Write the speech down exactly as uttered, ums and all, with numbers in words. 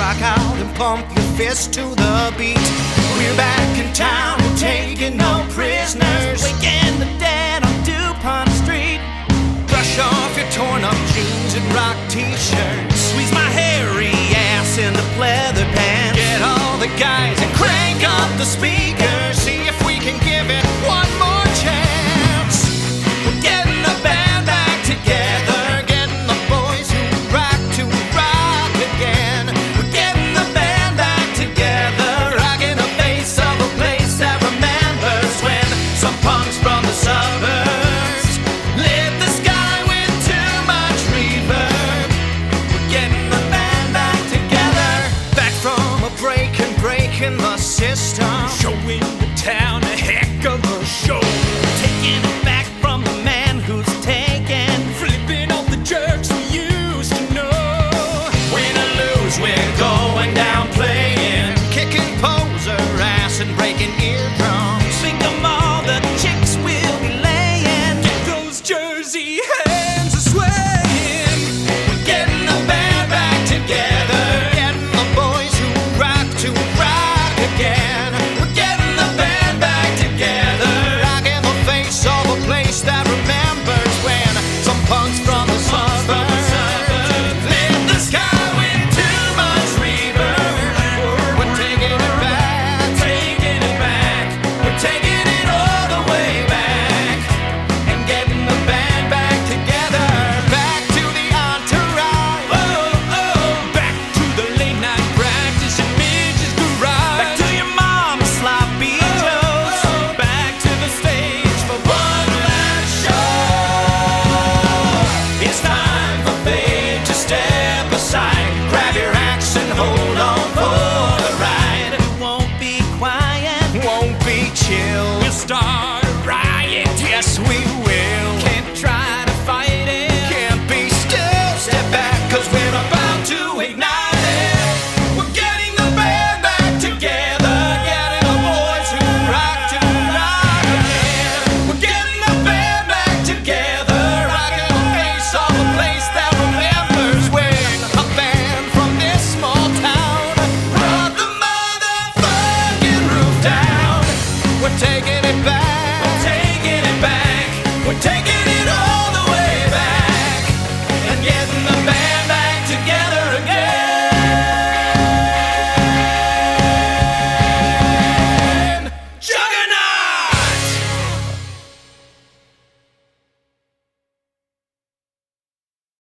rock out and pump your fist to the beat. We're back in town and taking no prisoners, waking the dead on DuPont Street. Brush off your torn up jeans and rock t-shirts. Squeeze my hairy ass in the pleather pants. Get all the guys and crank up the speed.